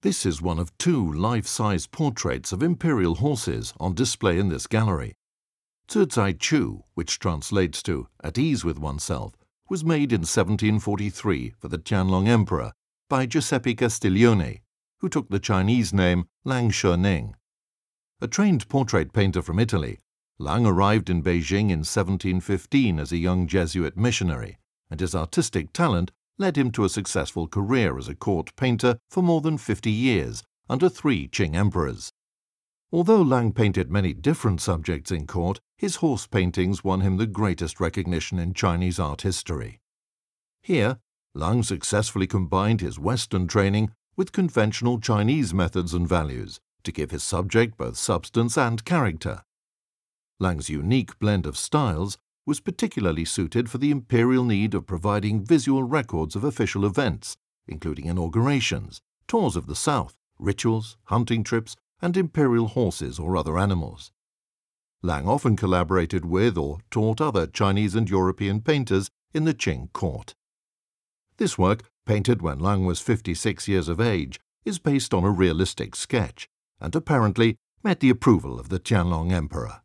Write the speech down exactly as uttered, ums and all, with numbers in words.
This is one of two life-size portraits of imperial horses on display in this gallery. Zizai Chu, which translates to "at ease with oneself," was made in seventeen forty-three for the Qianlong Emperor by Giuseppe Castiglione, who took the Chinese name Lang Shening. A trained portrait painter from Italy, Lang arrived in Beijing in seventeen fifteen as a young Jesuit missionary, and his artistic talent led him to a successful career as a court painter for more than fifty years under three Qing emperors. Although Lang painted many different subjects in court, his horse paintings won him the greatest recognition in Chinese art history. Here, Lang successfully combined his Western training with conventional Chinese methods and values to give his subject both substance and character. Lang's unique blend of styles was particularly suited for the imperial need of providing visual records of official events, including inaugurations, tours of the south, rituals, hunting trips, and imperial horses or other animals. Lang often collaborated with or taught other Chinese and European painters in the Qing court. This work, painted when Lang was fifty-six years of age, is based on a realistic sketch, and apparently met the approval of the Qianlong Emperor.